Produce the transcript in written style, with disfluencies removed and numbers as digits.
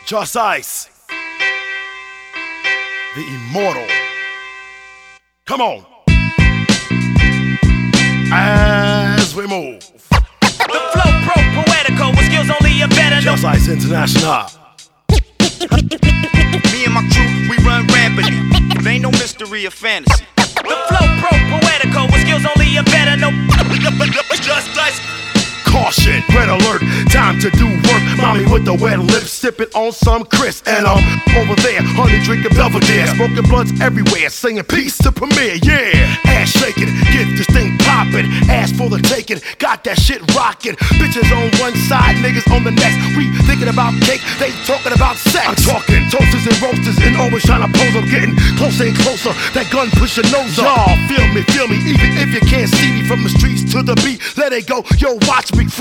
Just Ice, the immortal. Come on. As we move. The flow pro-poetical with skills only a better. Just Ice International. Me and my crew, we run rampant. There ain't no mystery or fantasy. The flow pro-poetical with skills only a better. No. Just Ice. Caution, red alert, time to do work. Mommy with the wet lips, sipping on some crisp. And I'm over there, honey drinking Belvedere. Smoking blunts everywhere, singing peace to Premier, yeah. Ass shaking, get this thing popping. Ass for the taking, got that shit rocking. Bitches on one side, niggas on the next. We thinking about cake, they talking about sex. I'm talking toasters and roasters and always trying to pose. I'm getting closer and closer, that gun push your nose up. Y'all feel me, even if you can't see me from the streets to the beat. Let it go, yo, watch me.